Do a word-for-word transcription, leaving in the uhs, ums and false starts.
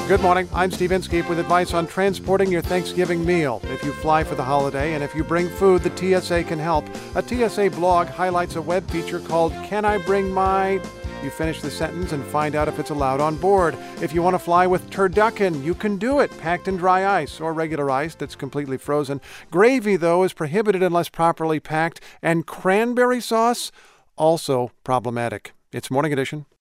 Good morning. I'm Steve Inskeep with advice on transporting your Thanksgiving meal. If you fly for the holiday and if you bring food, the T S A can help. A T S A blog highlights a web feature called Can I Bring My... You finish the sentence and find out if it's allowed on board. If you want to fly with turducken, you can do it, packed in dry ice or regular ice that's completely frozen. Gravy, though, is prohibited unless properly packed. And cranberry sauce, also problematic. It's Morning Edition.